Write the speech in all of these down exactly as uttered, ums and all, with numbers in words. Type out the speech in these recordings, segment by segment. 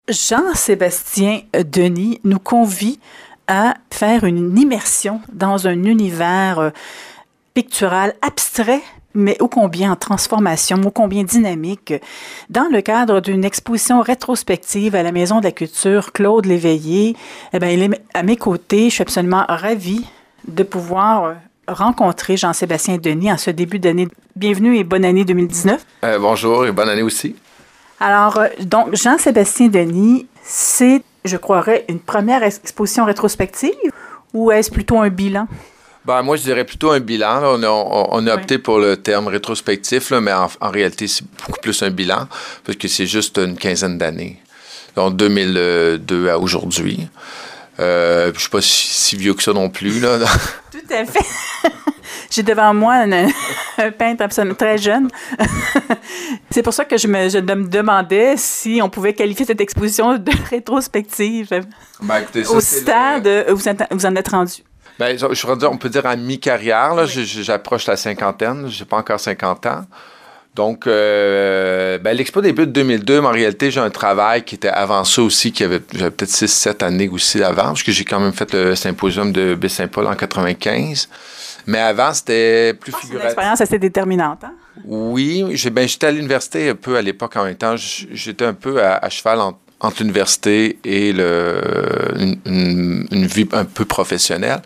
Jean-Sébastien Denis nous convie à faire une immersion dans un univers euh, pictural abstrait, mais ô combien en transformation, ô combien dynamique, dans le cadre d'une exposition rétrospective à la Maison de la Culture Claude Léveillé. Eh bien, il est à mes côtés. Je suis absolument ravie de pouvoir rencontrer Jean-Sébastien Denis en ce début d'année. Bienvenue et bonne année deux mille dix-neuf. Euh, bonjour et bonne année aussi. Alors, donc, Jean-Sébastien Denis, c'est, je croirais, une première exposition rétrospective ou est-ce plutôt un bilan? Ben, moi, je dirais plutôt un bilan. Là. On a, on, on a opté oui. pour le terme rétrospectif, là, mais en, en réalité, c'est beaucoup plus un bilan parce que c'est juste une quinzaine d'années. Donc, deux mille deux à aujourd'hui. Euh, je ne suis pas si, si vieux que ça non plus. Là. Tout à fait. J'ai devant moi un, un peintre absolument très jeune. C'est pour ça que je me, je me demandais si on pouvait qualifier cette exposition de rétrospective. Ben, écoutez, ça, au stade, le... vous, êtes, vous en êtes rendu. Ben, je, je dire, on peut dire à mi-carrière. Là, oui. J'approche la cinquantaine. Je n'ai pas encore cinquante ans. Donc, euh, ben, l'Expo débute de deux mille deux, mais en réalité, j'ai un travail qui était avant ça aussi, qui avait j'avais peut-être six sept années aussi avant, parce que j'ai quand même fait le symposium de Baie-Saint-Paul en quatre-vingt-quinze. Mais avant, c'était plus oh, figuratif. C'est une expérience assez déterminante, hein? Oui, j'ai, ben, j'étais à l'université un peu à l'époque en même temps. J'étais un peu à, à cheval entre, entre l'université et le, une, une, une vie un peu professionnelle.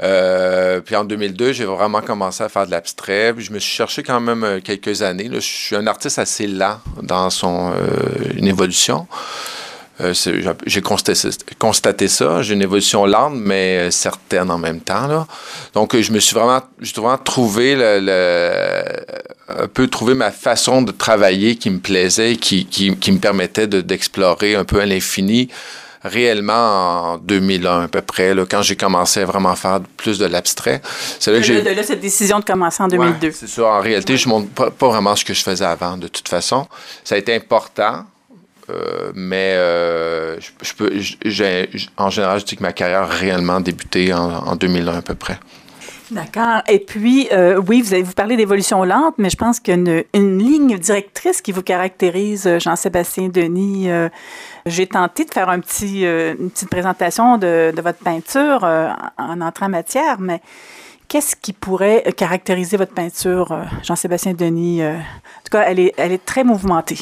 Euh, puis en deux mille deux, j'ai vraiment commencé à faire de l'abstrait. Puis je me suis cherché quand même quelques années. Là. Je suis un artiste assez lent dans son euh, une évolution. Euh, j'ai constaté, constaté ça. J'ai une évolution lente, mais certaine en même temps. Là. Donc, je me suis vraiment, j'ai vraiment trouvé le, le, un peu trouvé ma façon de travailler qui me plaisait, qui, qui, qui me permettait de, d'explorer un peu à l'infini. Réellement en deux mille un à peu près, là, quand j'ai commencé à vraiment faire plus de l'abstrait. C'est là que j'ai... De là, cette décision de commencer en deux mille deux. Ouais, c'est ça. En réalité, ouais. je ne montre pas, pas vraiment ce que je faisais avant, de toute façon. Ça a été important, euh, mais euh, je, je peux, j'ai, en général, je dis que ma carrière a réellement débuté en, en deux mille un à peu près. D'accord. Et puis, euh, oui, vous avez vous parlez d'évolution lente, mais je pense qu'il y a une, une ligne directrice qui vous caractérise, Jean-Sébastien Denis. Euh, j'ai tenté de faire un petit, euh, une petite présentation de, de votre peinture euh, en entrant en matière, mais qu'est-ce qui pourrait caractériser votre peinture, euh, Jean-Sébastien Denis? Euh, en tout cas, elle est, elle est très mouvementée.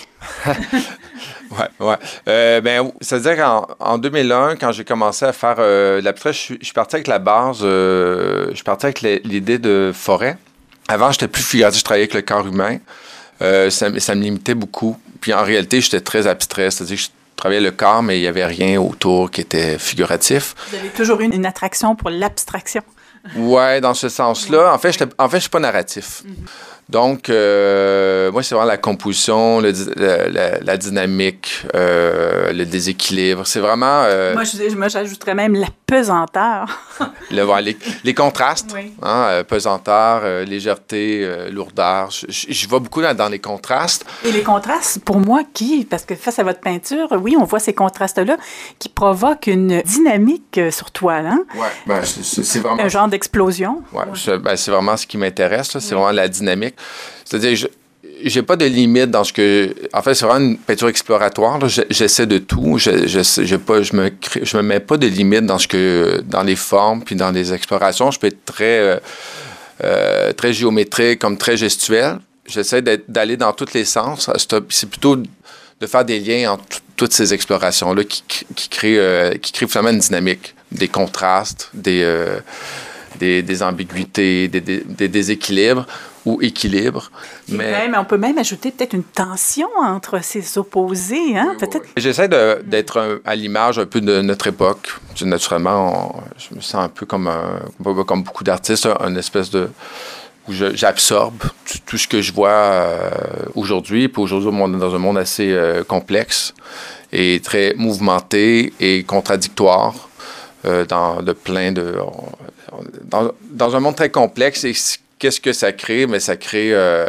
Oui, oui. Euh, ben, c'est-à-dire qu'en en deux mille un, quand j'ai commencé à faire euh, l'abstrait, je, je suis parti avec la base, euh, je suis parti avec les, l'idée de forêt. Avant, j'étais plus figuratif, je travaillais avec le corps humain. Euh, ça, ça me limitait beaucoup. Puis en réalité, j'étais très abstrait, c'est-à-dire que je travaillais le corps, mais il n'y avait rien autour qui était figuratif. Vous avez toujours eu une attraction pour l'abstraction. Oui, dans ce sens-là. En fait, j'étais, en fait, je ne suis pas narratif. Mm-hmm. Donc, euh, moi, c'est vraiment la composition, le, le, la, la dynamique, euh, le déséquilibre. C'est vraiment... Euh, moi, je, moi, j'ajouterais même la pesanteur. le, ouais, les, les contrastes, oui. hein, euh, pesanteur, euh, légèreté, euh, lourdeur. Je, je, je vais beaucoup dans, dans les contrastes. Et les contrastes, pour moi, qui, parce que face à votre peinture, oui, on voit ces contrastes-là qui provoquent une dynamique sur toile. Hein? Oui, ben, c'est, c'est vraiment... Un genre d'explosion. Oui, ouais. ben, c'est vraiment ce qui m'intéresse, là, c'est oui. vraiment la dynamique. C'est-à-dire, je j'ai pas de limite dans ce que... En fait, c'est vraiment une peinture exploratoire. Là. J'essaie de tout. Je, je, je, pas, je, me crée, je me mets pas de limite dans, ce que, dans les formes puis dans les explorations. Je peux être très, euh, euh, très géométrique, comme très gestuel. J'essaie d'aller dans tous les sens. C'est plutôt de faire des liens entre t- toutes ces explorations-là qui, qui, créent, euh, qui créent finalement une dynamique, des contrastes, des, euh, des, des ambiguïtés, des, des, des déséquilibres ou équilibre. Mais... Même, on peut même ajouter peut-être une tension entre ces opposés. Hein? Oui, peut-être... oui. J'essaie de, d'être un, à l'image un peu de notre époque. Naturellement, on, je me sens un peu comme, un, comme beaucoup d'artistes, une espèce de... où je, j'absorbe tout, tout ce que je vois euh, aujourd'hui. Puis aujourd'hui, on est dans un monde assez euh, complexe et très mouvementé et contradictoire euh, dans de plein de... Dans, dans un monde très complexe, et qu'est-ce que ça crée? Mais ça crée euh,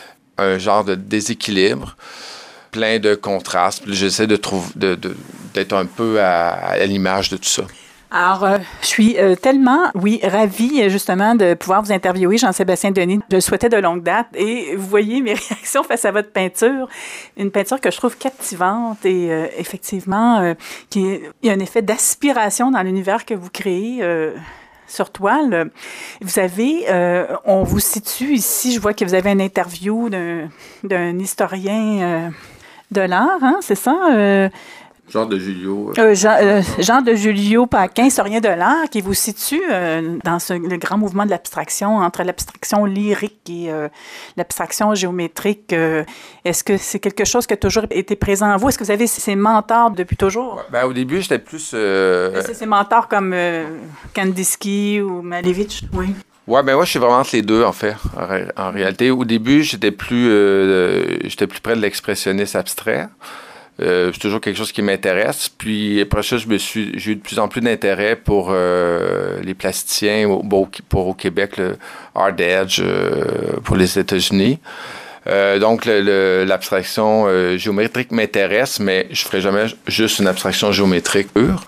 un genre de déséquilibre, plein de contrastes. Puis j'essaie de trouver, de, de, d'être un peu à, à l'image de tout ça. Alors, euh, je suis euh, tellement, oui, ravie justement de pouvoir vous interviewer, Jean-Sébastien Denis. Je le souhaitais de longue date et vous voyez mes réactions face à votre peinture. Une peinture que je trouve captivante et euh, effectivement, euh, qui est, il y a un effet d'aspiration dans l'univers que vous créez euh, sur toile. Vous avez, euh, on vous situe ici, je vois que vous avez une interview d'un, d'un historien euh, de l'art, hein, c'est ça? Euh, Jean de Julio. Euh, Jean, euh, Jean de Julio Paquin, historien de l'art, qui vous situe euh, dans ce, le grand mouvement de l'abstraction, entre l'abstraction lyrique et euh, l'abstraction géométrique. Euh, est-ce que c'est quelque chose qui a toujours été présent en vous? Est-ce que vous avez ces mentors depuis toujours? Ouais, ben, au début, j'étais plus... Euh... C'est ces mentors comme euh, Kandinsky ou Malevich? Oui. Ouais, ben moi, je suis vraiment entre les deux, en fait, en, ré- en réalité. Au début, j'étais plus, euh, j'étais plus près de l'expressionnisme abstrait. Euh, c'est toujours quelque chose qui m'intéresse. Puis après ça, je me suis, j'ai eu de plus en plus d'intérêt pour euh, les plasticiens, au, bon, pour au Québec, le Art Edge, euh, pour les États-Unis. Euh, donc, le, le, l'abstraction euh, géométrique m'intéresse, mais je ne ferai jamais juste une abstraction géométrique pure.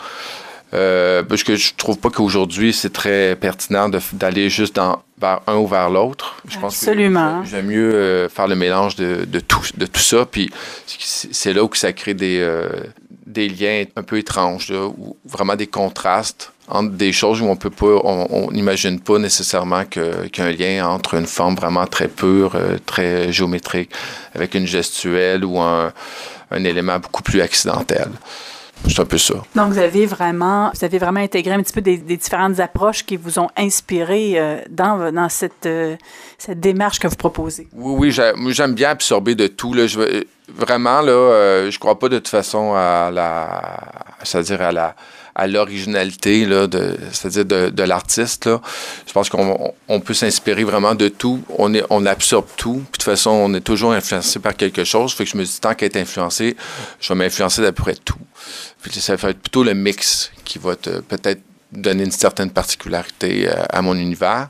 Euh, parce que je trouve pas qu'aujourd'hui, c'est très pertinent de, d'aller juste dans, vers un ou vers l'autre. Je Absolument. pense que j'aime mieux euh, faire le mélange de, de, tout, de tout ça. Puis c'est là où ça crée des, euh, des liens un peu étranges, là, ou vraiment des contrastes entre des choses où on peut pas, on n'imagine pas nécessairement que, qu'il y a un lien entre une forme vraiment très pure, euh, très géométrique, avec une gestuelle ou un, un élément beaucoup plus accidentel. C'est un peu ça. Donc, vous avez vraiment, vous avez vraiment intégré un petit peu des, des différentes approches qui vous ont inspiré euh, dans, dans cette, euh, cette démarche que vous proposez. Oui, oui, j'aime, j'aime bien absorber de tout. Là. Je, vraiment, là, euh, je crois pas de toute façon à la, c'est-à-dire à la, à l'originalité, là, de, c'est-à-dire de, de l'artiste. Là. Je pense qu'on on peut s'inspirer vraiment de tout. On, est, on absorbe tout. Puis de toute façon, on est toujours influencé par quelque chose. Fait que je me dis, tant qu'à être influencé, je vais m'influencer d'à peu près tout. Puis ça va être plutôt le mix qui va te, peut-être donner une certaine particularité à, à mon univers.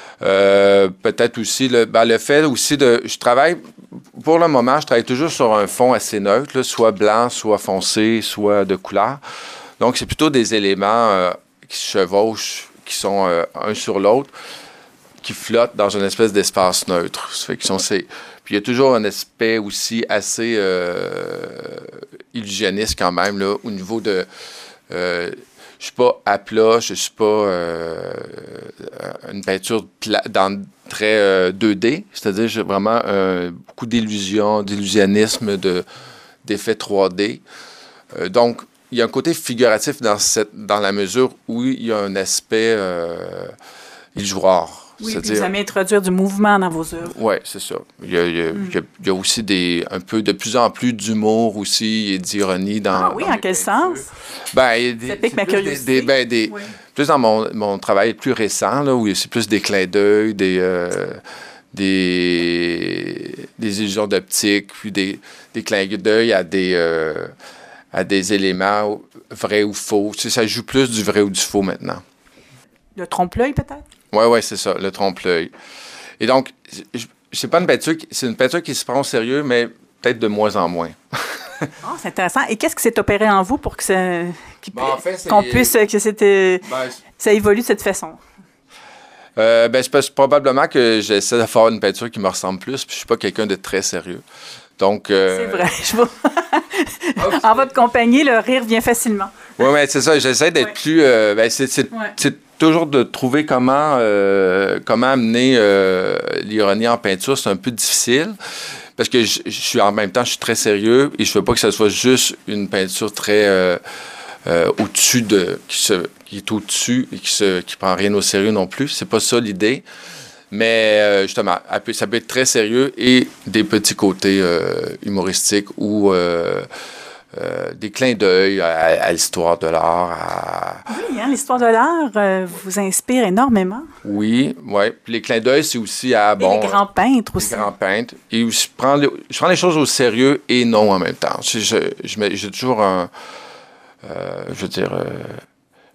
Euh, peut-être aussi le, ben le fait aussi de... Je travaille, pour le moment, je travaille toujours sur un fond assez neutre, là, soit blanc, soit foncé, soit de couleur. Donc, c'est plutôt des éléments euh, qui se chevauchent, qui sont euh, un sur l'autre, qui flottent dans une espèce d'espace neutre. Ça fait qu'ils sont ces... Puis il y a toujours un aspect aussi assez euh, illusionniste quand même, là, au niveau de... Euh, je suis pas à plat, je suis pas euh, une peinture pla- dans, très euh, deux D, c'est-à-dire j'ai vraiment euh, beaucoup d'illusions, d'illusionnisme, de, d'effets trois D. Euh, donc, il y a un côté figuratif dans, cette, dans la mesure où il y a un aspect euh, illusoire. Oui, puis vous aimez introduire du mouvement dans vos œuvres. Oui, c'est ça. Il y a, il y a, mm. il y a, il y a aussi des, un peu, de plus en plus d'humour aussi et d'ironie dans... Ah oui, dans en quel sens? Ben, il y a des, ça pique ma curiosité. Des, des, ben, des, oui. Plus dans mon, mon travail plus récent, là, où c'est plus des clins d'œil, des, euh, des, des illusions d'optique, puis des, des clins d'œil à des, euh, à des éléments vrais ou faux. Tu sais, ça joue plus du vrai ou du faux maintenant. Le trompe-l'œil, peut-être? Oui, oui, c'est ça, le trompe-l'œil. Et donc, c'est pas une peinture, c'est une peinture qui se prend au sérieux, mais peut-être de moins en moins. Oh, c'est intéressant. Et qu'est-ce qui s'est opéré en vous pour que ça, ben, en fait, qu'on puisse, que c'était, ben, ça évolue de cette façon? Euh, ben, c'est probablement que j'essaie de faire une peinture qui me ressemble plus, puis je suis pas quelqu'un de très sérieux. Donc, euh... c'est vrai. Je vois... okay. En votre compagnie, le rire vient facilement. Oui, mais c'est ça. J'essaie d'être ouais. plus... Euh, ben, c'est, c'est, ouais. c'est toujours de trouver comment, euh, comment amener euh, l'ironie en peinture. C'est un peu difficile parce que je, je suis en même temps, je suis très sérieux et je veux pas que ça soit juste une peinture très euh, euh, au-dessus de... Qui, se, qui est au-dessus et qui se qui prend rien au sérieux non plus. C'est pas ça l'idée. Mais euh, justement, ça peut être très sérieux et des petits côtés euh, humoristiques ou euh, euh, des clins d'œil à, à l'histoire de l'art. À... Oui, hein, l'histoire de l'art euh, vous inspire énormément. Oui, oui. Puis les clins d'œil, c'est aussi à... Bon, et les grands peintres aussi. Les grands peintres. Et je prends, les, je prends les choses au sérieux et non en même temps. Je, je, je mets, j'ai toujours un... Euh, je veux dire... Euh,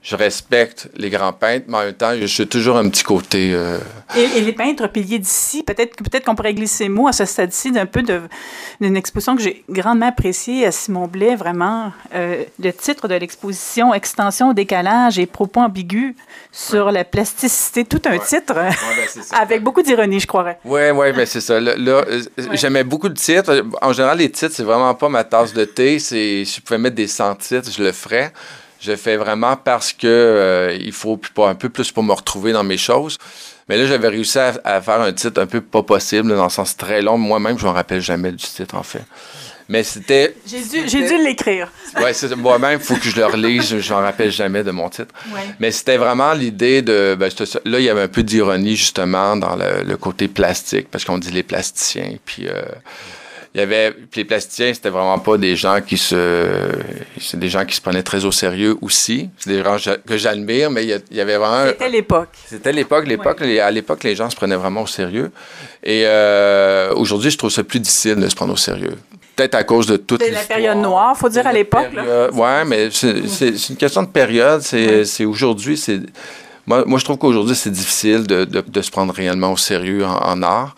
je respecte les grands peintres, mais en même temps, je suis toujours un petit côté... Euh... Et, et les peintres piliers d'ici, peut-être, peut-être qu'on pourrait glisser mot à ce stade-ci d'un peu de, d'une exposition que j'ai grandement appréciée à Simon Blais, vraiment. Euh, le titre de l'exposition, « Extension, décalage et propos ambigus sur ouais. la plasticité », tout un ouais. titre, ouais, ben, avec beaucoup d'ironie, je croirais. Oui, oui, mais c'est ça. Là, là ouais. j'aimais beaucoup le titre. En général, les titres, c'est vraiment pas ma tasse de thé. C'est, si je pouvais mettre des cent-titres, je le ferais. Je le fais vraiment parce que euh, il faut un peu plus pour me retrouver dans mes choses. Mais là, j'avais réussi à, à faire un titre un peu pas possible, dans le sens très long. Moi-même, je ne me rappelle jamais du titre, en fait. Mais c'était... J'ai dû, j'ai dû l'écrire. Oui, moi-même, il faut que je le relise. Je ne me rappelle jamais de mon titre. Ouais. Mais c'était vraiment l'idée de... Ben, là, il y avait un peu d'ironie, justement, dans le, le côté plastique, parce qu'on dit les plasticiens. Puis... Euh, Il y avait, puis les plasticiens, c'était vraiment pas des gens qui se, c'est des gens qui se prenaient très au sérieux aussi. C'est des gens que j'admire, mais il y, a, il y avait vraiment. C'était l'époque. C'était l'époque, l'époque. Ouais. Les, à l'époque, les gens se prenaient vraiment au sérieux. Et euh, aujourd'hui, je trouve ça plus difficile de se prendre au sérieux. Peut-être à cause de toute. C'est la période noire, faut dire à l'époque. Oui, mais c'est, c'est, c'est une question de période. C'est, ouais. c'est aujourd'hui, c'est. Moi, moi, je trouve qu'aujourd'hui, c'est difficile de, de, de se prendre réellement au sérieux en, en art.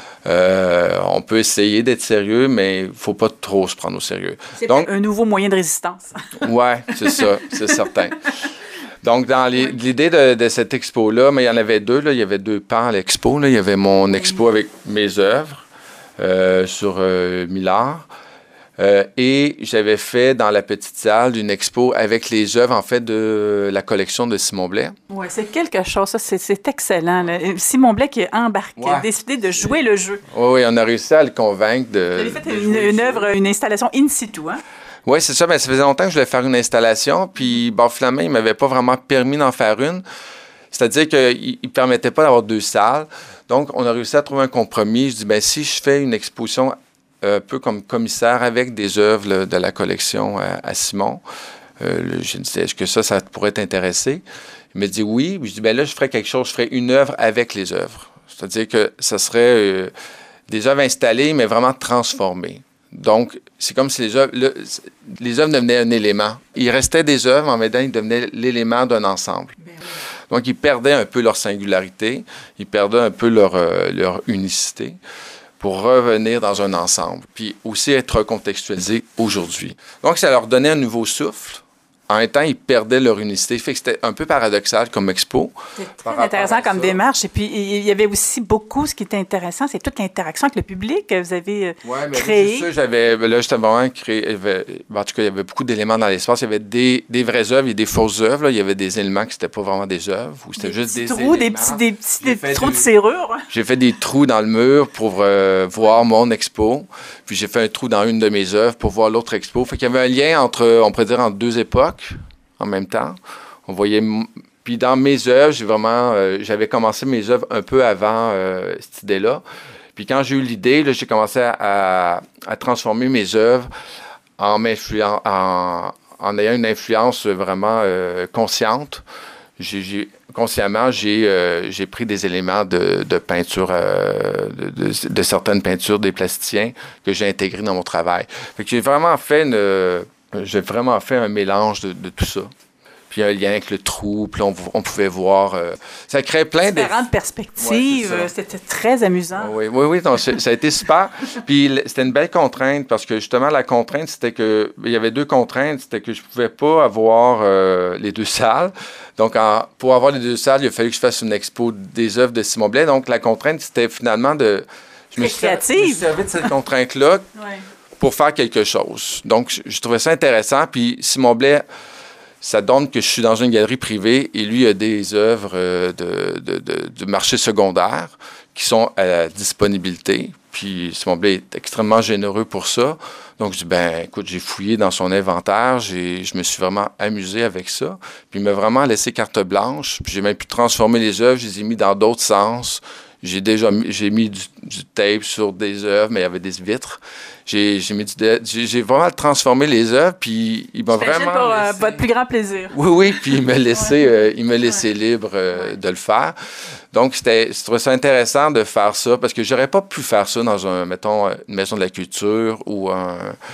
Euh, on peut essayer d'être sérieux, mais il ne faut pas trop se prendre au sérieux. C'est Donc, un nouveau moyen de résistance. Oui, c'est ça, c'est certain. Donc, dans les, l'idée de, de cette expo-là, mais il y en avait deux. Là, il y avait deux pans à l'expo. Là. Il y avait mon expo avec mes œuvres euh, sur euh, Millard. Euh, et j'avais fait dans la petite salle une expo avec les œuvres, en fait, de la collection de Simon Blais. Oui, c'est quelque chose, ça, c'est, c'est excellent. Là. Simon Blais qui a embarqué, ouais. a décidé de jouer le jeu. Oui, oui, on a réussi à le convaincre de... Vous avez fait une, une œuvre, une installation in situ, hein? Oui, c'est ça, mais ça faisait longtemps que je voulais faire une installation, puis bon, finalement, il ne m'avait pas vraiment permis d'en faire une. C'est-à-dire qu'il ne permettait pas d'avoir deux salles. Donc, on a réussi à trouver un compromis. Je dis, bien, si je fais une exposition un peu comme commissaire avec des œuvres là, de la collection à, à Simon. Euh, je me disais, est-ce que ça, ça pourrait t'intéresser? Il me dit oui. Je dis, bien là, je ferais quelque chose, je ferais une œuvre avec les œuvres. C'est-à-dire que ça serait euh, des œuvres installées, mais vraiment transformées. Donc, c'est comme si les œuvres, le, les œuvres devenaient un élément. Il restait des œuvres, en même temps, ils devenaient l'élément d'un ensemble. Bien oui. Donc, ils perdaient un peu leur singularité, ils perdaient un peu leur, euh, leur unicité, pour revenir dans un ensemble, puis aussi être recontextualisé aujourd'hui. Donc, ça leur donnait un nouveau souffle. En même temps, ils perdaient leur unicité. Fait que c'était un peu paradoxal comme expo. C'est très intéressant comme démarche. Et puis, il y avait aussi beaucoup, ce qui était intéressant, c'est toute l'interaction avec le public que vous avez ouais, mais créé. C'est ça, j'avais, là, j'étais vraiment créé. En tout cas, il y avait beaucoup d'éléments dans l'espace. Il y avait des, des vraies œuvres et des fausses œuvres. Là. Il y avait des éléments qui n'étaient pas vraiment des œuvres, ou c'était des juste des trous, éléments. Des petits, des petits des trous de serrure. J'ai fait des trous dans le mur pour euh, voir mon expo. Puis j'ai fait un trou dans une de mes œuvres pour voir l'autre expo. Fait qu'il y avait un lien entre, on pourrait dire, entre deux époques. En même temps, on voyait... Puis dans mes œuvres, j'ai vraiment... Euh, j'avais commencé mes œuvres un peu avant euh, cette idée-là. Puis quand j'ai eu l'idée, là, j'ai commencé à, à, à transformer mes œuvres en, m'influen- en, en ayant une influence vraiment euh, consciente. J'ai, j'ai, consciemment, j'ai, euh, j'ai pris des éléments de, de peinture, euh, de, de, de certaines peintures des plasticiens que j'ai intégrés dans mon travail. Fait que j'ai vraiment fait une... J'ai vraiment fait un mélange de, de tout ça. Puis un lien avec le trou, puis on, on pouvait voir... Euh, ça crée plein de... Différentes perspectives, ouais, c'était très amusant. Oui, oui, oui, donc, ça a été super. Puis c'était une belle contrainte, parce que justement, la contrainte, c'était que... Il y avait deux contraintes, c'était que je ne pouvais pas avoir euh, les deux salles. Donc, en, pour avoir les deux salles, il a fallu que je fasse une expo des œuvres de Simon Blais. Donc, la contrainte, c'était finalement de... Je me, suis, je me suis servi de cette contrainte-là. Ouais. Pour faire quelque chose. Donc, je, je trouvais ça intéressant. Puis, Simon Blais, ça donne que je suis dans une galerie privée et lui a des œuvres euh, de, de, de, de marché secondaire qui sont à la disponibilité. Puis, Simon Blais est extrêmement généreux pour ça. Donc, je dis, ben, écoute, j'ai fouillé dans son inventaire, j'ai, je me suis vraiment amusé avec ça. Puis, il m'a vraiment laissé carte blanche. Puis, j'ai même pu transformer les œuvres, je les ai mis dans d'autres sens. J'ai déjà mis, j'ai mis du, du tape sur des œuvres, mais il y avait des vitres. J'ai, j'ai, mis du, j'ai, j'ai vraiment transformé les œuvres, puis il m'a vraiment... pour laissé... euh, votre plus grand plaisir. Oui, oui, puis il m'a laissé, ouais. euh, il m'a laissé ouais. libre euh, ouais. de le faire. Donc, c'était, je trouvais ça intéressant de faire ça, parce que j'aurais pas pu faire ça dans, un, mettons, une maison de la culture ou un...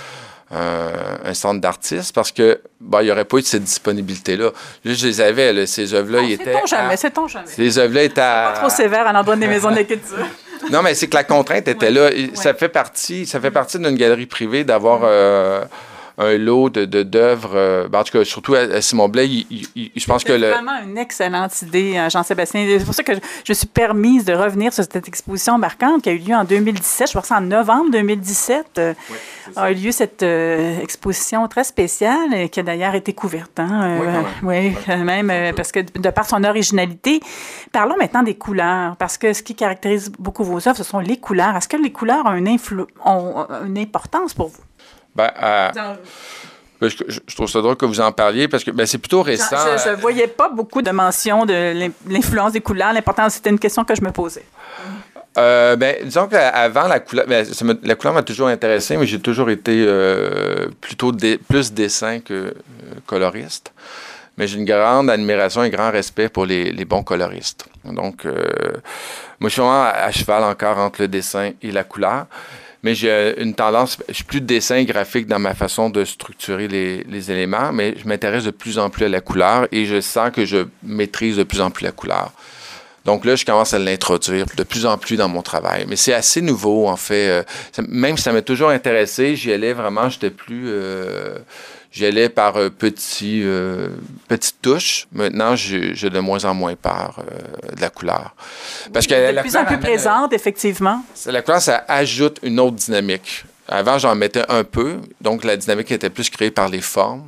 un, un centre d'artistes parce que bon, il n'y aurait pas eu de cette disponibilité-là. Là, je les avais, là, ces œuvres-là, non, ils étaient... C'est ton jamais, c'est ton jamais. Ces œuvres-là étaient à... Pas trop sévère à l'endroit des maisons d'écriture. Non, mais c'est que la contrainte était ouais. là. Ouais. Ça fait partie, ça fait partie d'une galerie privée d'avoir... Euh, un lot de, de, d'œuvres. Euh, ben en tout cas, surtout à, à Simon Blais, il, il, il, je pense c'est que... C'est vraiment une excellente idée, Jean-Sébastien. C'est pour ça que je, je suis permise de revenir sur cette exposition marquante qui a eu lieu en deux mille dix-sept. Je pense en novembre deux mille dix-sept euh, oui, a eu lieu cette euh, exposition très spéciale euh, qui a d'ailleurs été couverte. Hein, euh, oui, quand même. Oui, quand même, euh, parce que de par son originalité. Parlons maintenant des couleurs, parce que ce qui caractérise beaucoup vos œuvres, ce sont les couleurs. Est-ce que les couleurs ont une, influ- ont une importance pour vous? Ben, euh, je, je trouve ça drôle que vous en parliez parce que ben, c'est plutôt récent. Je ne voyais pas beaucoup de mention de l'influence des couleurs. L'importance, c'était une question que je me posais. Euh, ben, disons qu'avant, la couleur, ben, ça me, la couleur m'a toujours intéressé, mais j'ai toujours été euh, plutôt dé, plus dessin que euh, coloriste. Mais j'ai une grande admiration et un grand respect pour les, les bons coloristes. Donc, euh, moi, je suis vraiment à, à cheval encore entre le dessin et la couleur. Mais j'ai une tendance, je suis plus de dessin graphique dans ma façon de structurer les, les éléments, mais je m'intéresse de plus en plus à la couleur et je sens que je maîtrise de plus en plus la couleur. Donc là, je commence à l'introduire de plus en plus dans mon travail. Mais c'est assez nouveau, en fait. Même si ça m'a toujours intéressé, j'y allais vraiment, j'étais plus... Euh, j'y allais par euh, petits, euh, petites touches. Maintenant, j'ai, j'ai de moins en moins peur euh, de la couleur. Parce que de la plus en plus présente, effectivement. La couleur, ça ajoute une autre dynamique. Avant, j'en mettais un peu. Donc, la dynamique était plus créée par les formes.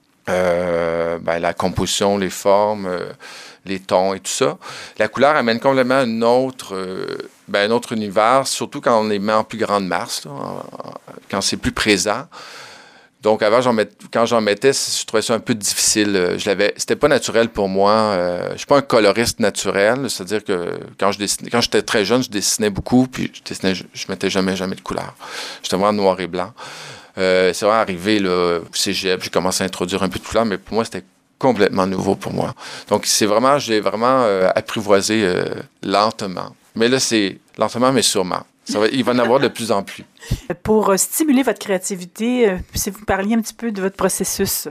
Euh, ben, la composition, les formes... Euh, les tons et tout ça. La couleur amène complètement une autre, euh, ben, un autre univers, surtout quand on les met en plus grande masse, là, en, en, quand c'est plus présent. Donc, avant, j'en met, quand j'en mettais, je trouvais ça un peu difficile. Je l'avais, c'était pas naturel pour moi. Euh, je suis pas un coloriste naturel, c'est-à-dire que quand, je dessinais, quand j'étais très jeune, je dessinais beaucoup, puis je dessinais, je, je mettais jamais, jamais de couleur. J'étais vraiment noir et blanc. Euh, c'est vraiment arrivé là, au cégep, j'ai commencé à introduire un peu de couleur, mais pour moi, c'était complètement nouveau pour moi. Donc, c'est vraiment, j'ai vraiment euh, apprivoisé euh, lentement. Mais là, c'est lentement, mais sûrement. Ça va, il va en avoir de plus en plus. Pour euh, stimuler votre créativité, euh, si vous parliez un petit peu de votre processus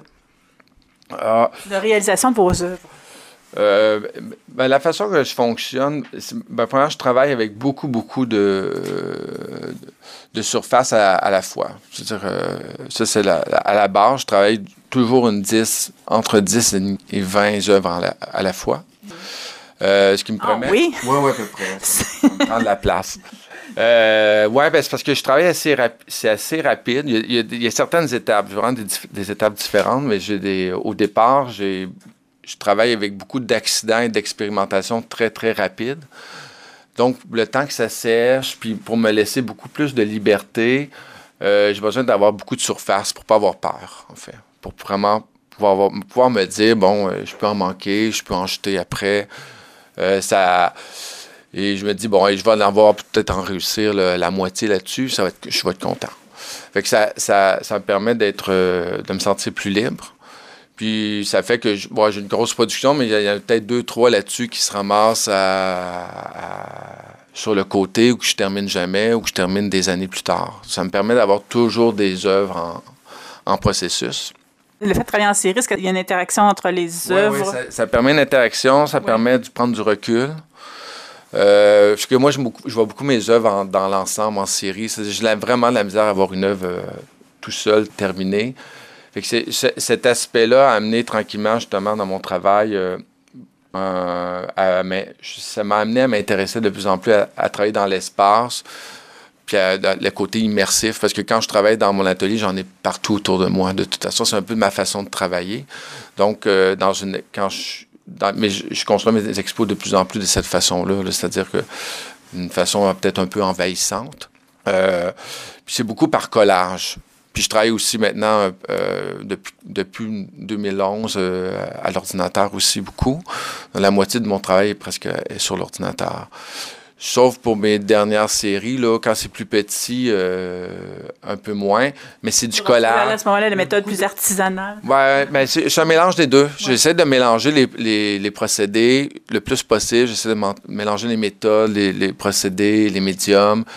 ah, de réalisation de vos œuvres. Euh, ben, la façon que je fonctionne, ben, premièrement, je travaille avec beaucoup, beaucoup de, euh, de surface à, à la fois. C'est-à-dire, euh, ça, c'est la, à la base, je travaille toujours une dix, entre dix et vingt œuvres à la, à la fois. Euh, ce qui me permet... Ah, oui? Oui, oui, à peu près. Ça me prend de la place. Euh, oui, ben, c'est parce que je travaille assez rapide. C'est assez rapide. Il y, a, il, y a, il y a certaines étapes, vraiment des, des étapes différentes, mais j'ai des, au départ, j'ai... Je travaille avec beaucoup d'accidents et d'expérimentations très, très rapides. Donc, le temps que ça sèche, puis pour me laisser beaucoup plus de liberté, euh, j'ai besoin d'avoir beaucoup de surface pour ne pas avoir peur, en fait. Pour vraiment pouvoir, avoir, pouvoir me dire, bon, euh, je peux en manquer, je peux en jeter après. Euh, ça... Et je me dis, bon, je vais en avoir peut-être en réussir là, la moitié là-dessus, ça va être, je vais être content. Fait que ça, ça, ça me permet d'être, euh, de me sentir plus libre. Puis ça fait que je, bon, j'ai une grosse production, mais il y, y a peut-être deux, trois là-dessus qui se ramassent à, à, sur le côté ou que je termine jamais ou que je termine des années plus tard. Ça me permet d'avoir toujours des œuvres en, en processus. Le fait de travailler en série, est-ce qu'il y a une interaction entre les œuvres? Oui, oui, ça, ça permet une interaction, ça oui. permet de prendre du recul. Euh, parce que moi, je, je vois beaucoup mes œuvres en, dans l'ensemble, en série. J'ai vraiment de la misère à avoir une œuvre euh, tout seul, terminée. Fait que c'est, c'est, cet aspect-là a amené tranquillement, justement, dans mon travail, euh, euh, à, mais, ça m'a amené à m'intéresser de plus en plus à, à travailler dans l'espace, puis à, à, le côté immersif, parce que quand je travaille dans mon atelier, j'en ai partout autour de moi. De toute façon, c'est un peu ma façon de travailler. Donc, euh, dans une, quand je, dans, mais je, je construis mes expos de plus en plus de cette façon-là, là, c'est-à-dire que d'une façon peut-être un peu envahissante. Euh, puis c'est beaucoup par collage. Puis je travaille aussi maintenant, euh, depuis, depuis deux mille onze, euh, à l'ordinateur aussi beaucoup. La moitié de mon travail est presque est sur l'ordinateur. Sauf pour mes dernières séries, là, quand c'est plus petit, euh, un peu moins. Mais c'est du collage. À ce moment-là, la méthode plus artisanale. Oui, mais c'est, c'est un mélange des deux. Ouais. J'essaie de mélanger les, les, les procédés le plus possible. J'essaie de mélanger les méthodes, les, les procédés, les médiums.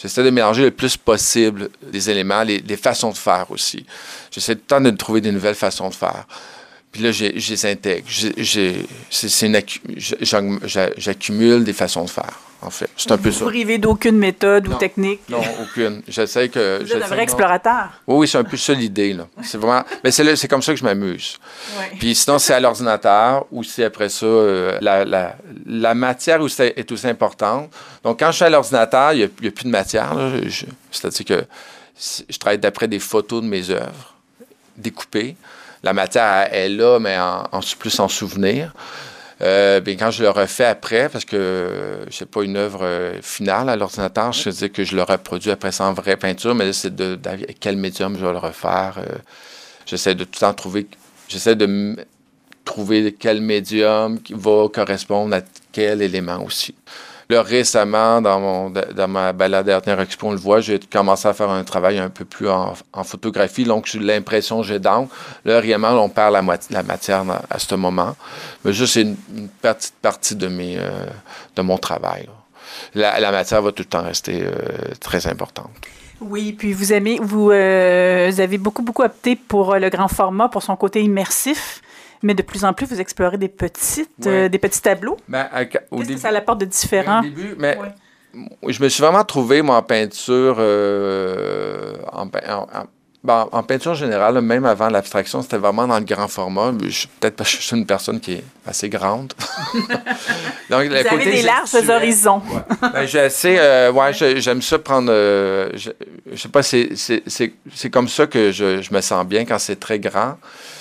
J'essaie de mélanger le plus possible les éléments, les, les façons de faire aussi. J'essaie tout le temps de trouver des nouvelles façons de faire. Puis là, j'ai, je les intègre. J'ai, j'ai, c'est, c'est une accu- j'accumule des façons de faire, en fait. C'est un peu vous ça. Vous rivez d'aucune méthode non, ou technique? Non, aucune. J'essaie que... Vous êtes un vrai explorateur. Oui, oui, c'est un peu ça l'idée, là. C'est vraiment... Mais c'est, là, c'est comme ça que je m'amuse. Oui. Puis sinon, c'est à l'ordinateur ou c'est après ça... Euh, la, la, la matière aussi est aussi importante. Donc, quand je suis à l'ordinateur, il n'y a, a plus de matière, là. Je, c'est-à-dire que je travaille d'après des photos de mes œuvres découpées. La matière est là, mais en, en plus en souvenir. Euh, bien, quand je le refais après, parce que je n'ai pas une œuvre euh, finale à l'ordinateur, je veux dire que je le reproduis après ça en vraie peinture, mais là, c'est de, de quel médium je vais le refaire. Euh, j'essaie de tout le temps trouver, j'essaie de m- trouver quel médium qui va correspondre à quel élément aussi. Là, récemment, dans, mon, dans ma ben, la dernière expo, on le voit, j'ai commencé à faire un travail un peu plus en, en photographie. Donc, j'ai l'impression que j'ai d'encre. Là, réellement, on perd la, moitié, la matière à ce moment. Mais juste, c'est une, une petite partie de, mes, euh, de mon travail. La, la matière va tout le temps rester euh, très importante. Oui, puis vous aimez, vous, euh, vous avez beaucoup, beaucoup opté pour le grand format, pour son côté immersif. Mais de plus en plus, vous explorez des, petites, ouais. euh, des petits tableaux. Ben, à, au Qu'est-ce début, que ça apporte de différent? Au début, mais ouais. je me suis vraiment trouvé, moi, en peinture, euh, en, en, en, ben, en peinture générale, même avant l'abstraction, c'était vraiment dans le grand format. Je, peut-être parce que je suis une personne qui est assez grande. Donc, vous avez des larges horizons. Ouais. Ben, j'ai assez, euh, ouais, j'aime ça prendre, euh, je, je sais pas, c'est, c'est, c'est, c'est comme ça que je, je me sens bien quand c'est très grand.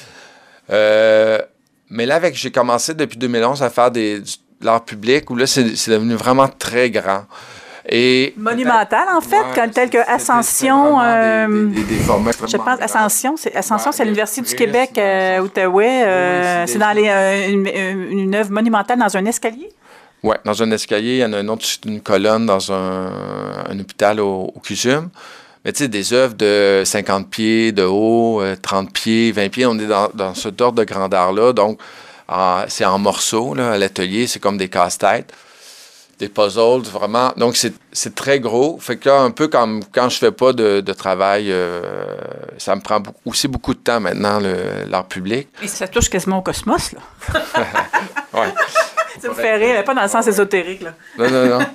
Euh, mais là, avec, j'ai commencé depuis deux mille onze à faire des, du, de l'art public, où là, c'est, c'est devenu vraiment très grand. Et monumental, en fait, ouais, comme, tel que Ascension. Euh, des, des, des formats je pense Ascension, c'est, Ascension, ouais, c'est à l'Université du Québec, à Outaouais. Euh, oui, c'est c'est dans les, euh, une, une œuvre monumentale dans un escalier? Oui, dans un escalier. Il y en a un autre, une colonne dans un, un hôpital au, au C U S U M. Mais tu sais, des œuvres de cinquante pieds de haut, trente pieds, vingt pieds, on est dans, dans ce ordre de grandeur-là. Donc, en, c'est en morceaux, là, à l'atelier, c'est comme des casse-têtes, des puzzles, vraiment. Donc, c'est, c'est très gros. Fait que là, un peu comme quand je fais pas de, de travail, euh, ça me prend beaucoup, aussi beaucoup de temps maintenant, le, l'art public. Et ça touche quasiment au cosmos, là. Oui. Ça me fait rire, mais pas dans le sens ésotérique, là. Non, non, non.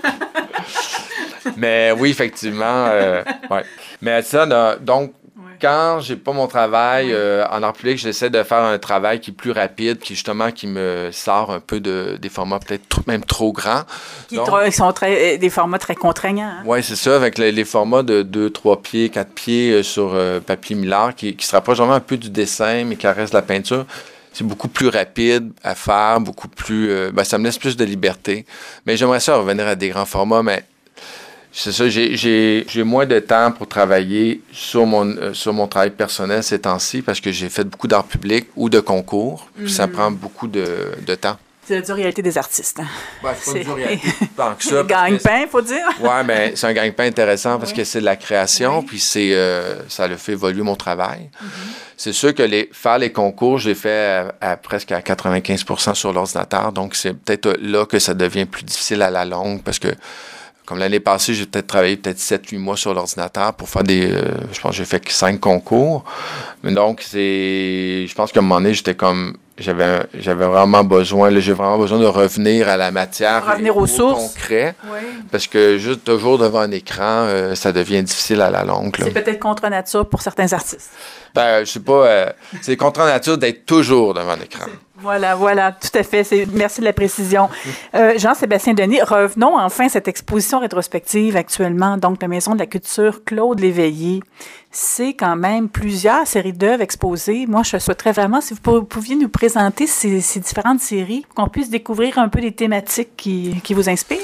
Mais oui, effectivement. Euh, ouais. Mais ça, là, donc, ouais. Quand j'ai pas mon travail euh, en art public, j'essaie de faire un travail qui est plus rapide, qui justement qui me sort un peu de, des formats peut-être trop, même trop grands. Qui donc, trop, sont très, des formats très contraignants. Hein? Oui, c'est ça, avec les, les formats de deux, trois pieds, quatre pieds euh, sur euh, papier Miller, qui, qui se rapprochent vraiment un peu du dessin, mais qui reste de la peinture. C'est beaucoup plus rapide à faire, beaucoup plus... Euh, ben, ça me laisse plus de liberté. Mais j'aimerais ça revenir à des grands formats, mais c'est ça, j'ai, j'ai, j'ai moins de temps pour travailler sur mon, euh, sur mon travail personnel ces temps-ci parce que j'ai fait beaucoup d'art public ou de concours. Mm-hmm. Ça prend beaucoup de, de temps. C'est la dure réalité des artistes. Hein? Ouais, c'est pas une dure réalité tant que ça. Gagne-pain, il faut dire. Oui, mais c'est un gagne-pain intéressant parce oui. que c'est de la création, oui. puis c'est, euh, ça le fait évoluer mon travail. Mm-hmm. C'est sûr que les, faire les concours, j'ai fait à, à presque à quatre-vingt-quinze pour cent sur l'ordinateur, donc c'est peut-être là que ça devient plus difficile à la longue parce que comme l'année passée, j'ai peut-être travaillé peut-être sept huit mois sur l'ordinateur pour faire des... Euh, je pense que j'ai fait cinq concours. Mais donc, c'est... Je pense qu'à un moment donné, j'étais comme... J'avais, j'avais vraiment besoin... Là, j'ai vraiment besoin de revenir à la matière. Revenir aux au sources. Concret. Oui. Parce que juste toujours devant un écran, euh, ça devient difficile à la longue. Là. C'est peut-être contre nature pour certains artistes. Ben, je sais pas... Euh, c'est contre nature d'être toujours devant un écran. Voilà, voilà, tout à fait. C'est, merci de la précision. Euh, Jean-Sébastien Denis, revenons enfin à cette exposition rétrospective actuellement, donc la Maison de la culture Claude Léveillé. C'est quand même plusieurs séries d'œuvres exposées. Moi, je souhaiterais vraiment, si vous pouviez nous présenter ces, ces différentes séries, qu'on puisse découvrir un peu les thématiques qui, qui vous inspirent.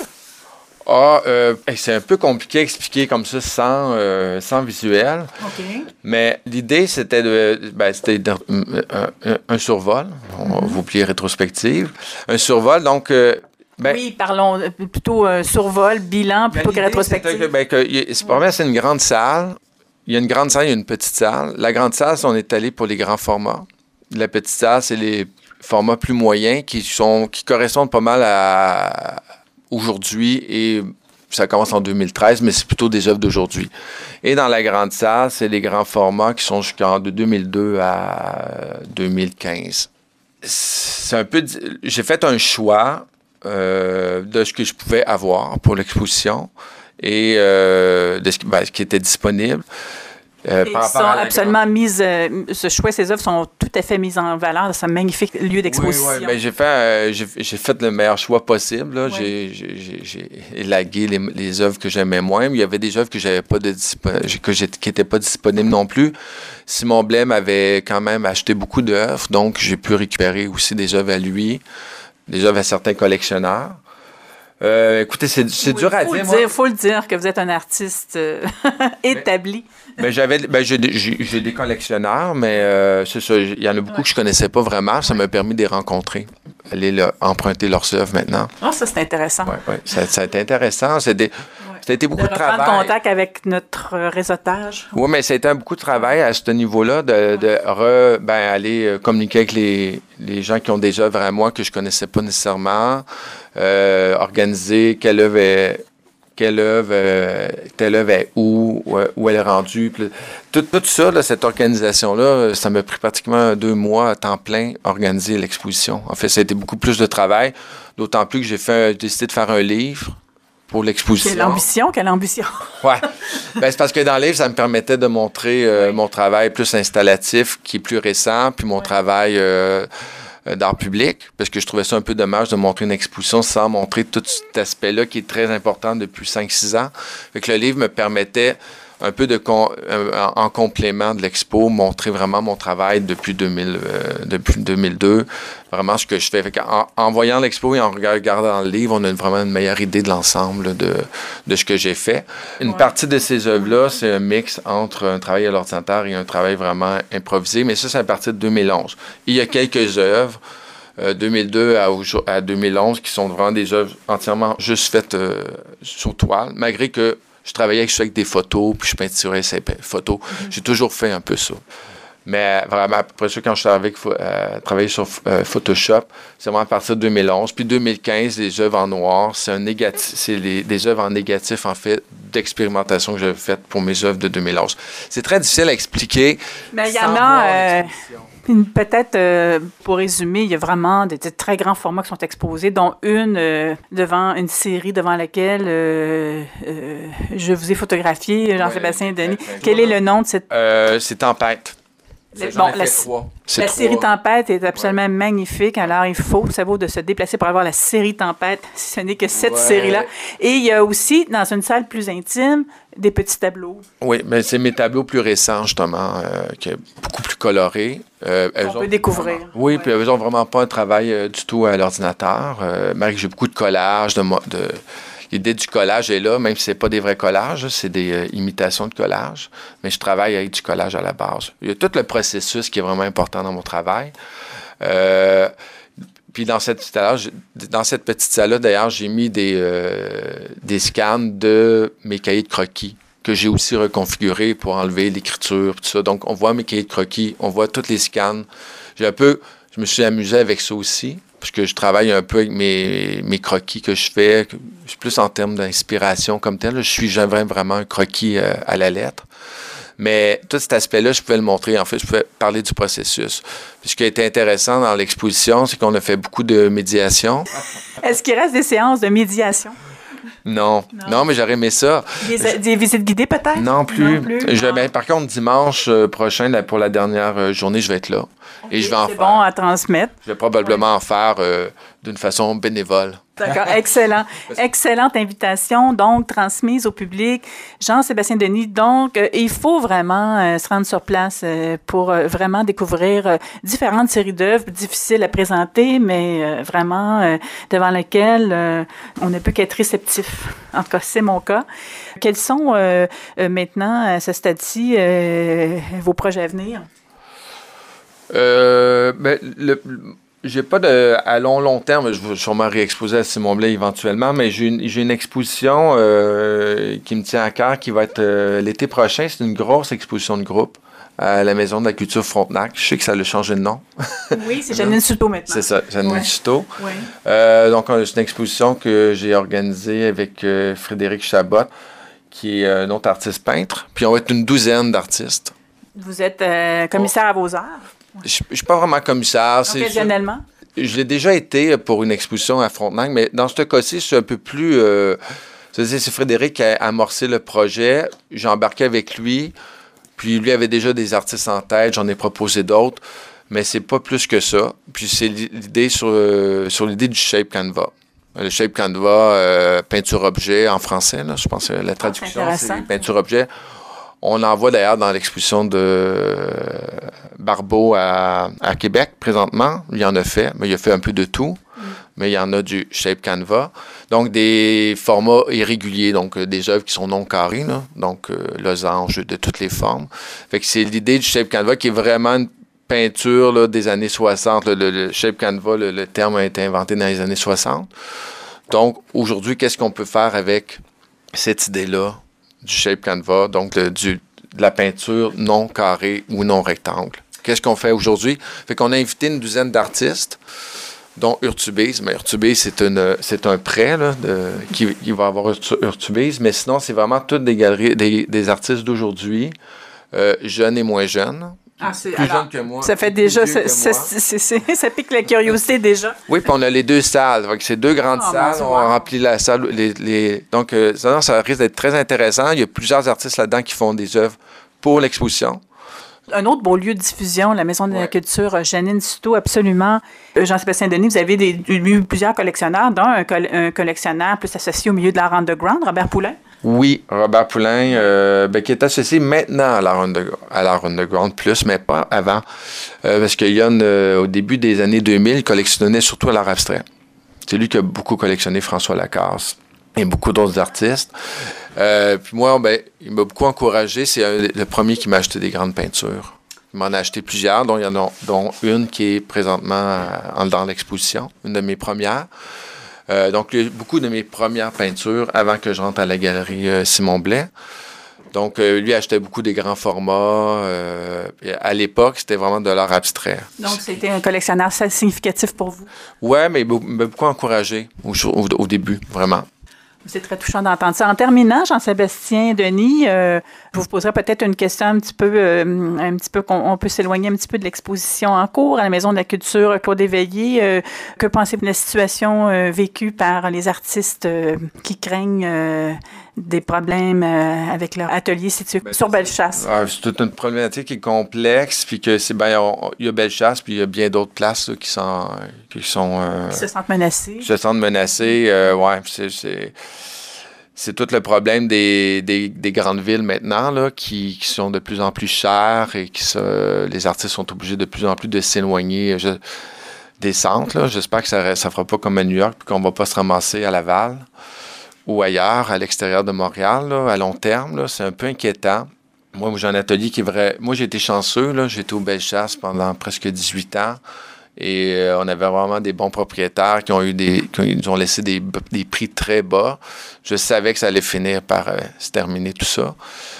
Ah, euh, c'est un peu compliqué à expliquer comme ça sans, euh, sans visuel. OK. Mais l'idée, c'était de, ben, c'était de, un, un, un survol. On va mm-hmm. oublier rétrospective. Un survol, donc... Euh, ben, oui, parlons plutôt euh, survol, bilan, plutôt ben, que rétrospective. Que, ben, que, c'est pas mal, c'est une grande salle. Il y a une grande salle, il y a une petite salle. La grande salle, on est allé pour les grands formats. La petite salle, c'est les formats plus moyens qui, sont, qui correspondent pas mal à... aujourd'hui et ça commence en deux mille treize, mais c'est plutôt des œuvres d'aujourd'hui. Et dans la grande salle, c'est les grands formats qui sont jusqu'en de deux mille deux à deux mille quinze. C'est un peu... J'ai fait un choix euh, de ce que je pouvais avoir pour l'exposition et euh, de ce qui, ben, ce qui était disponible. Euh, Ils sont absolument mises, euh, ce choix, ces œuvres sont tout à fait mises en valeur dans ce magnifique lieu d'exposition. Oui, oui. Bien, j'ai fait, euh, j'ai, j'ai fait le meilleur choix possible. Là. Oui. J'ai, j'ai, j'ai élagué les, les œuvres que j'aimais moins, mais il y avait des œuvres que j'avais pas de que qui n'étaient pas disponibles non plus. Simon Blais m'avait quand même acheté beaucoup d'œuvres, donc j'ai pu récupérer aussi des œuvres à lui, des œuvres à certains collectionneurs. Euh, écoutez, c'est, c'est oui, dur à dire. Il faut le dire que vous êtes un artiste euh, établi. Ben, j'avais, ben, j'ai, j'ai, j'ai des collectionneurs, mais euh, c'est ça. Il y en a beaucoup ouais. que je ne connaissais pas vraiment. Ça m'a permis de les rencontrer, aller là, emprunter leurs œuvres maintenant. Ah, oh, ça, c'est intéressant. Oui, ouais. ça, ça a été intéressant. C'est des, ouais. Ça a été beaucoup de, de travail. De reprendre contact avec notre réseautage. Oui, mais ça a été beaucoup de travail à ce niveau-là, de, de re, ben, aller communiquer avec les, les gens qui ont des œuvres à moi que je ne connaissais pas nécessairement, euh, organiser quelle œuvre est... quelle œuvre, euh, telle œuvre est où, où, où elle est rendue. Tout, tout ça, là, cette organisation-là, ça m'a pris pratiquement deux mois à temps plein à organiser l'exposition. En fait, ça a été beaucoup plus de travail, d'autant plus que j'ai fait, j'ai décidé de faire un livre pour l'exposition. Quelle ambition, quelle ambition! Oui. Ben, c'est parce que dans le livre, ça me permettait de montrer euh, oui. mon travail plus installatif, qui est plus récent, puis mon oui. travail... Euh, d'art public, parce que je trouvais ça un peu dommage de montrer une exposition sans montrer tout cet aspect-là qui est très important depuis cinq six ans. Fait que le livre me permettait un peu de con, euh, en complément de l'expo, montrer vraiment mon travail depuis, deux mille, euh, depuis deux mille deux, vraiment ce que je fais. Fait en, en voyant l'expo et en regardant le livre, on a vraiment une meilleure idée de l'ensemble de, de ce que j'ai fait. Une ouais. partie de ces œuvres-là, c'est un mix entre un travail à l'ordinateur et un travail vraiment improvisé, mais ça, c'est à partir de deux mille onze. Il y a quelques œuvres, euh, deux mille deux à, à deux mille onze, qui sont vraiment des œuvres entièrement juste faites euh, sur toile, malgré que je travaillais avec des photos, puis je peinturais ces photos. Mm-hmm. J'ai toujours fait un peu ça. Mais vraiment, après ça, quand je suis arrivé à euh, travailler sur euh, Photoshop, c'est vraiment à partir de deux mille onze. Puis deux mille quinze, les œuvres en noir, c'est, un négatif, c'est les, des œuvres en négatif, en fait, d'expérimentation que j'avais faites pour mes œuvres de deux mille onze. C'est très difficile à expliquer. Mais il y en a... Euh... Peut-être, euh, pour résumer, il y a vraiment des, des très grands formats qui sont exposés, dont une euh, devant une série devant laquelle euh, euh, je vous ai photographié, Jean-Sébastien ouais, Denis. Quel est le nom de cette... Euh, c'est Tempête. Le, bon, la, la série Tempête est absolument ouais. magnifique. Alors, il faut, ça vaut de se déplacer pour avoir la série Tempête, si ce n'est que cette ouais. série-là. Et il y a aussi, dans une salle plus intime, des petits tableaux. Oui, mais c'est mes tableaux plus récents, justement, euh, qui est beaucoup plus colorés. Euh, On peut découvrir. Vraiment, oui, ouais. puis elles n'ont vraiment pas un travail euh, du tout à l'ordinateur. Euh, malgré que j'ai beaucoup de collages, de... de L'idée du collage est là, même si ce n'est pas des vrais collages, c'est des euh, imitations de collage, mais je travaille avec du collage à la base. Il y a tout le processus qui est vraiment important dans mon travail. Euh, puis dans cette, dans cette petite salle-là, d'ailleurs, j'ai mis des, euh, des scans de mes cahiers de croquis que j'ai aussi reconfigurés pour enlever l'écriture, tout ça. Donc, on voit mes cahiers de croquis, on voit tous les scans. J'ai un peu, je me suis amusé avec ça aussi, parce que je travaille un peu avec mes, mes croquis que je fais, plus en termes d'inspiration comme tel. Je suis j'aimerais vraiment un croquis euh, à la lettre. Mais tout cet aspect-là, je pouvais le montrer. En fait, je pouvais parler du processus. Puis ce qui a été intéressant dans l'exposition, c'est qu'on a fait beaucoup de médiation. Est-ce qu'il reste des séances de médiation? Non. non, non, mais j'aurais aimé ça. Des, je... des visites guidées peut-être? Non plus. Non plus. Je, ben, par contre, dimanche prochain, là, pour la dernière journée, je vais être là. Okay, et je vais en c'est faire. bon à transmettre. Je vais probablement ouais. en faire euh, d'une façon bénévole. D'accord, excellent. Excellente invitation, donc, transmise au public. Jean-Sébastien Denis, donc, euh, il faut vraiment euh, se rendre sur place euh, pour euh, vraiment découvrir euh, différentes séries d'œuvres difficiles à présenter, mais euh, vraiment euh, devant lesquelles euh, on ne peut qu'être réceptif. En tout cas, c'est mon cas. Quels sont euh, euh, maintenant, à ce stade-ci, euh, vos projets à venir? Euh, ben, le, j'ai pas de à long long terme, je vais sûrement réexposer à Simon Blais éventuellement, mais j'ai une, j'ai une exposition euh, qui me tient à cœur qui va être euh, l'été prochain. C'est une grosse exposition de groupe à la Maison de la Culture Frontenac. Je sais que ça a changé de nom. Oui, c'est Janine Souto maintenant. C'est ça, Janine ouais. Souto. Oui. Euh, donc, c'est une exposition que j'ai organisée avec euh, Frédéric Chabot, qui est un autre artiste peintre. Puis on va être une douzaine d'artistes. Vous êtes euh, commissaire oh. à Beaux-Arts? Je ne suis pas vraiment commissaire. Occasionnellement? Je, je l'ai déjà été pour une exposition à Frontenac, mais dans ce cas-ci, c'est un peu plus... Euh, c'est Frédéric qui a amorcé le projet. J'ai embarqué avec lui. Puis lui avait déjà des artistes en tête. J'en ai proposé d'autres. Mais c'est pas plus que ça. Puis c'est l'idée sur, euh, sur l'idée du Shape Canva. Le Shape Canva, euh, peinture-objet en français, là, je pense que la traduction, ah, c'est, c'est peinture-objet. On en voit d'ailleurs dans l'exposition de Barbeau à, à Québec présentement. Il en a fait, mais il a fait un peu de tout. Mm. Mais il y en a du Shape Canva. Donc, des formats irréguliers, donc euh, des œuvres qui sont non carrées, là, donc euh, losanges de toutes les formes. Fait que c'est l'idée du Shape Canva qui est vraiment une peinture là, des années soixante. Le, le, le Shape Canva, le, le terme a été inventé dans les années soixante. Donc, aujourd'hui, qu'est-ce qu'on peut faire avec cette idée-là du Shape Canva, donc le, du, de la peinture non carrée ou non rectangle? Qu'est-ce qu'on fait aujourd'hui? Fait qu'on a invité une douzaine d'artistes, dont Urtubise. Mais Urtubise, c'est, une, c'est un prêt là, de, qui, qui va avoir Urtubise, mais sinon, c'est vraiment toutes des galeries, des, des artistes d'aujourd'hui, euh, jeunes et moins jeunes. Ah, c'est, plus alors, jeune que moi. Ça fait déjà, ça, ça, c'est, c'est, ça pique la curiosité déjà. Oui, puis on a les deux salles. Donc, c'est deux grandes oh, salles. On a rempli la salle. Les, les... Donc, euh, ça, ça risque d'être très intéressant. Il y a plusieurs artistes là-dedans qui font des œuvres pour l'exposition. Un autre beau lieu de diffusion, la Maison de ouais. la Culture, Janine Souto, absolument. Jean-Sébastien Denis, vous avez des, eu plusieurs collectionneurs, dont un, col- un collectionneur plus associé au milieu de l'art underground, Robert Poulain. Oui, Robert Poulain, euh, ben, qui est associé maintenant à l'art underground, à l'art underground plus, mais pas avant. Euh, parce que Yann, euh, au début des années deux mille, collectionnait surtout à l'art abstrait. C'est lui qui a beaucoup collectionné François Lacasse et beaucoup d'autres artistes. Euh, puis moi, ben, il m'a beaucoup encouragé. C'est un, le premier qui m'a acheté des grandes peintures. Il m'en a acheté plusieurs, dont, il y en a, dont une qui est présentement en, dans l'exposition, une de mes premières. Euh, donc, il y a beaucoup de mes premières peintures avant que je rentre à la galerie euh, Simon Blais. Donc, euh, lui achetait beaucoup des grands formats. Euh, à l'époque, c'était vraiment de l'art abstrait. Donc, c'était un collectionneur assez significatif pour vous? Oui, mais il m'a beaucoup encouragé au, au, au début, vraiment. C'est très touchant d'entendre ça. En terminant, Jean-Sébastien Denis, euh, je vous poserai peut-être une question un petit peu, euh, un petit peu qu'on on peut s'éloigner un petit peu de l'exposition en cours à la Maison de la Culture Claude Éveillé. Euh, que pensez-vous de la situation euh, vécue par les artistes euh, qui craignent euh, des problèmes euh, avec leur atelier situé ben, sur Bellechasse? Ah, c'est toute une problématique qui est complexe, puis que c'est ben, il y a Bellechasse, puis il y a bien d'autres places là, qui sont qui sont euh, qui se sentent menacées. Qui se sentent menacées, euh, ouais, c'est, c'est c'est tout le problème des, des, des grandes villes maintenant là, qui, qui sont de plus en plus chères et qui se, les artistes sont obligés de plus en plus de s'éloigner je, des centres. Là. J'espère que ça ne fera pas comme à New York, puis qu'on ne va pas se ramasser à Laval ou ailleurs, à l'extérieur de Montréal, là, à long terme. Là. C'est un peu inquiétant. Moi, j'ai un atelier qui est vrai. Moi, j'ai été chanceux. Là. J'ai été au Bellechasse pendant presque dix-huit ans. Et euh, on avait vraiment des bons propriétaires qui ont eu des, qui nous ont laissé des, des prix très bas. Je savais que ça allait finir par euh, se terminer tout ça.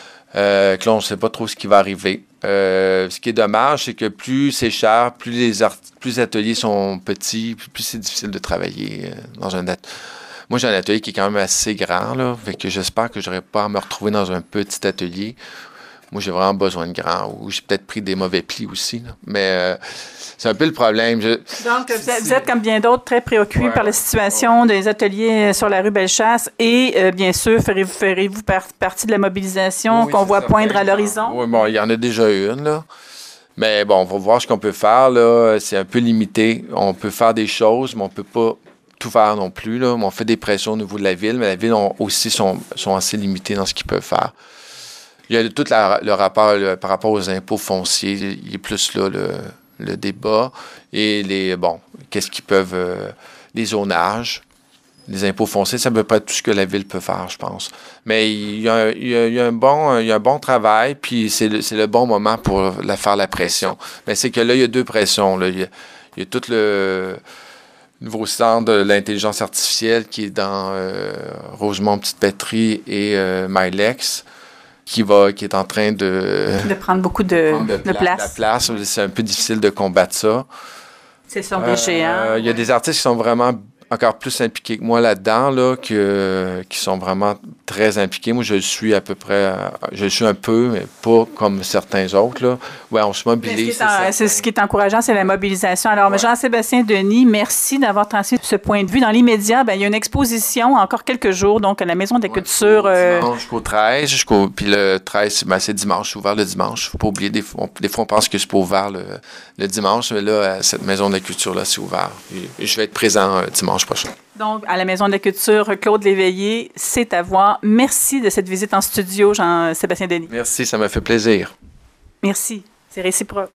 Euh, que là, on ne sait pas trop ce qui va arriver. Euh, ce qui est dommage, c'est que plus c'est cher, plus les, art- plus les ateliers sont petits, plus c'est difficile de travailler euh, dans un atelier. Moi, j'ai un atelier qui est quand même assez grand, là, fait que j'espère que je n'aurai pas à me retrouver dans un petit atelier. Moi, j'ai vraiment besoin de grand, ou j'ai peut-être pris des mauvais plis aussi, là. Mais euh, c'est un peu le problème. Je, Donc, vous êtes, vous êtes, comme bien d'autres, très préoccupés ouais, par la situation ouais. des ateliers sur la rue Bellechasse et, euh, bien sûr, ferez-vous, ferez-vous par, partie de la mobilisation oui, qu'on voit poindre à l'horizon? Oui, bon, il y en a déjà une, là. Mais bon, on va voir ce qu'on peut faire, là. C'est un peu limité. On peut faire des choses, mais on ne peut pas tout faire non plus, là. On fait des pressions au niveau de la ville, mais la ville ont aussi sont, sont assez limitées dans ce qu'ils peuvent faire. Il y a tout la, le rapport le, par rapport aux impôts fonciers, il est plus là le, le débat. Et les, bon, qu'est-ce qu'ils peuvent, euh, les zonages, les impôts fonciers, c'est à peu près tout ce que la ville peut faire, je pense. Mais il y a, il y a, il y a, un, bon, il y a un bon travail, puis c'est le, c'est le bon moment pour la, faire la pression. Mais c'est que là, il y a deux pressions, là. Il y a, il y a tout le nouveau centre de l'intelligence artificielle qui est dans euh, Rosemont Petite Patrie et euh, Milex. qui, va, qui est en train de... De prendre beaucoup de, de, de, pla- place. de place. C'est un peu difficile de combattre ça. Ce sont des géants. Il y a des artistes qui sont vraiment encore plus impliqués que moi là-dedans, là, que, qui sont vraiment très impliqués. Moi, je le suis à peu près, je le suis un peu, mais pas comme certains autres, là. Ouais, on se mobilise. C'est, en, c'est ce qui est encourageant, c'est la mobilisation. Alors, ouais. Jean-Sébastien Denis, merci d'avoir transmis ce point de vue. Dans l'immédiat, ben, il y a une exposition encore quelques jours, donc à la Maison de la Culture. Ouais, dimanche jusqu'au treize, jusqu'au, puis le treize, ben, c'est dimanche, c'est ouvert le dimanche. Il ne faut pas oublier, des fois, on, des fois, on pense que c'est pas ouvert le, le dimanche, mais là, cette Maison de la Culture-là, c'est ouvert. Et, et je vais être présent euh, dimanche prochain. Donc, à la Maison de la Culture, Claude Léveillé, c'est à voir. Merci de cette visite en studio, Jean-Sébastien Denis. Merci, ça m'a fait plaisir. Merci, c'est réciproque.